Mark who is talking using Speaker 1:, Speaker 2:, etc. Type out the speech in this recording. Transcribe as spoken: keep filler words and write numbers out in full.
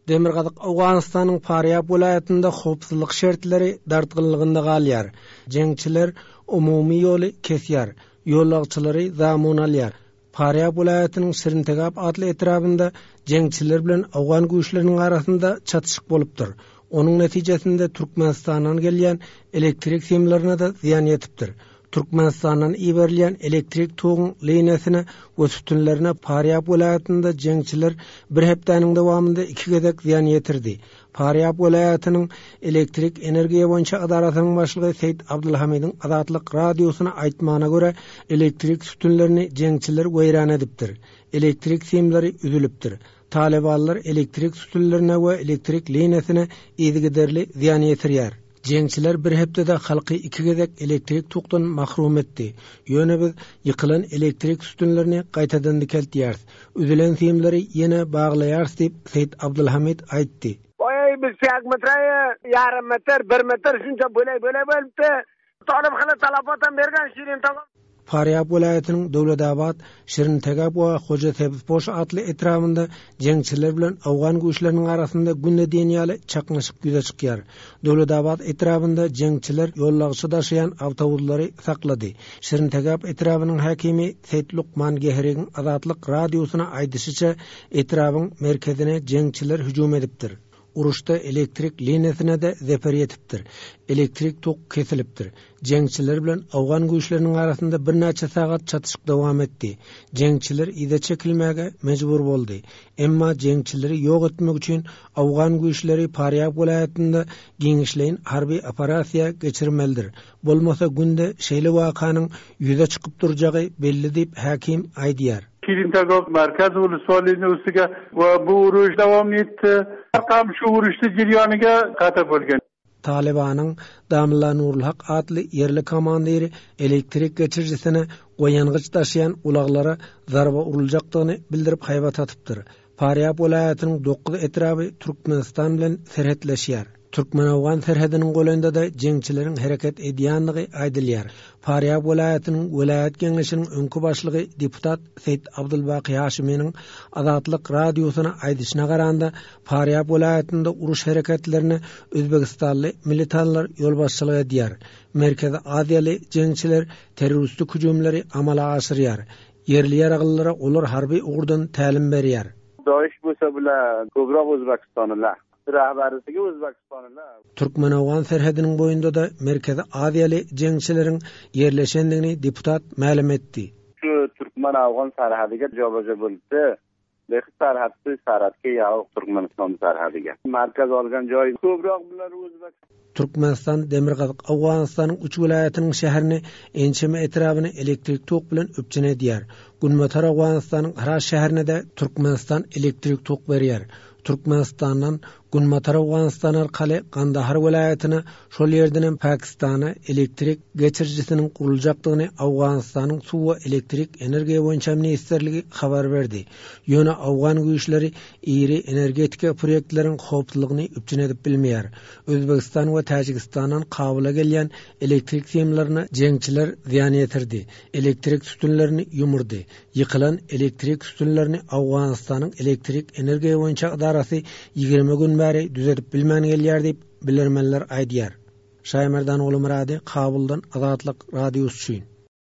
Speaker 1: Demirgazyk Awganistanyň Faryab vilayatynda howpsuzlyk şertleri dartgynlygynda galýar. Jeňçiler umumy ýoly kesýär, ýolagçylary zamon alýar. Faryab vilayatynyň Şirintegap adly etrabynda jeňçiler bilen Awgan güýçleriniň arasynda çatışyk bolupdyr. Onuň netijesinde Türkmenistandan gelýän elektrik simlerine de ziyan ýetipdir. Türkmenistandan iberilýän elektrik togyň liniýasyna we sütünlerine Faryab vilayatynda jeňçiler bir hepdeniň dowamında iki gezek ziyan ýetirdi. Faryab vilayatynyň elektrik energiýa boýunça adaratynyň başlygy Seyit Abdulhamidin Azatlyk radiosyna aýtmagyna görä elektrik sütünlerini jeňçiler weýran edipdir. Elektrik simleri üzülipdir. Talibanlar elektrik sütünlerine we elektrik liniýasyna ýetigiderli ziyan ýetirýär. Jeňçiler bir hepdede halky iki gezek elektrik tokdan mahrum etdi. Ýöne biz ýykylan elektrik sütünlerini gaýtadan dikeltýärs. Üzülen simleri ýene baglaýars diýip Seyit Abdulhamid aýtdy.
Speaker 2: Oy biz ýak metreye, yarım metr, bir metr şunça böley böley bolupdy. Talapxana talapatan bergen şirin tagam.
Speaker 1: Faryab vilayatynyň Dowladabad, Şirintegap we Hoja Tepesboş adly etrabynda jeňçiler bilen Awgan güýçleriniň arasynda günde diýenýäli çaknaşyk ýüze çykýar. Dowladabad etrabynda jeňçiler ýollagçy daşıyan awtobuslary saklady. Şirintegap etrabynyň hakimi Seyit Lukman Geheriň Azatlyk radiosyna aýdyşyça etrabyň merkezine jeňçiler hüjum edipdir. Uruşda elektrik liniýasyna da zeper ýetipdir. Elektrik tok kesilipdir. Jeňçiler bilen Awgan güýçleriniň arasynda bir neçe sagat çatışyk dowam etdi. Jeňçiler ýyda çekilmäge mejbur boldy. Emma jeňçileri ýok etmek üçin Awgan güýçleri Faryab vilayatynda giňişleýin harby operasiýa geçirmelidir. Bolmasa günde şeýle wakanyň ýüze çykyp durjagy belli diýip hakim aýdýar.
Speaker 3: Şirintegap merkez uluslararası üstüge ve bu uruş devam etti. Tam şu uruşda jiriyaniga katap bolgan.
Speaker 1: Talibanyň Damla Nurul Haq adly yerli komandiri elektrik geçirjisine goýangıç taşıyan ulaglara zarba uruljakdygyny bildirip haýbat atypdyr. Faryab vilayatynyň dokuz etrabı Türkmenistan bilen serhetleşýär. Türkmen-Awgan serhediniň goýunda da jeňçileriň hereket edýänligi aýdylýar. Faryab vilayatynyň vilayat geňeşiniň öňkü başlygy deputat Seyit Abdulbaqy Haşimyň Azatlyk radiosyna aýdyşyna garanda Faryab vilayatynda uruş hereketlerini Özbekistanly militanlar ýolbaşçylyk edýär. Merkezi Aziýaly jeňçiler terroristlik hüjumlary amala aşyrýar. Yerli ýaraglylara olar harby ugurdan tälim berýär.
Speaker 4: Daesh bolsa bilen köbrak Özbekistanlylar rahbarisiga Özbekistanlylar.
Speaker 1: Türkmen-Awgan serhediniň boýunda da merkezi Aziýaly jeňçileriň yerleşendigini deputat ma'lum etdi.
Speaker 4: Şu Türkmen-Awgan serhediga jobaja bolupdy. Lekin serhatda serhatga ýa-da Türkmenistan serhediga. Merkez algan joy köbrak bilen Özbekistan.
Speaker 1: Türkmenistan Demirgazyk Awganistanyň üç vilayatynyň şäherini ençeme etrabyny elektrik tok bilen öpçene edýär. Günmetar Awganistanyň Haras şäherine de Türkmenistan elektrik tok berýär. Türkmenistandan Günmetar Awganistan arkaly Kandahar vilayatyna şol ýerden Pakistana elektrik geçirjisiniň kuruljakdygyny Awganistanyň suw we elektrik energiýa boýunça ministerligi habar berdi. Ýöne Awgan güýçleri iri energetika proýektleriniň howpsuzlygyny üpçün edip bilmeýär. Özbekistan we Tajikistandan kabula gelýän elektrik simlerini jeňçiler ziyan ýetirdi. Elektrik sütünlerini ýumurdy. Ýykylan elektrik sütünlerini Awganistanyň elektrik energiýa boýunça adarasy ýigirme gün bäri düzelip bilmän gelýär diýip bilermenler aýdýar. Şaýmerdan oly Murady Kabuldan Azatlyk radiosy.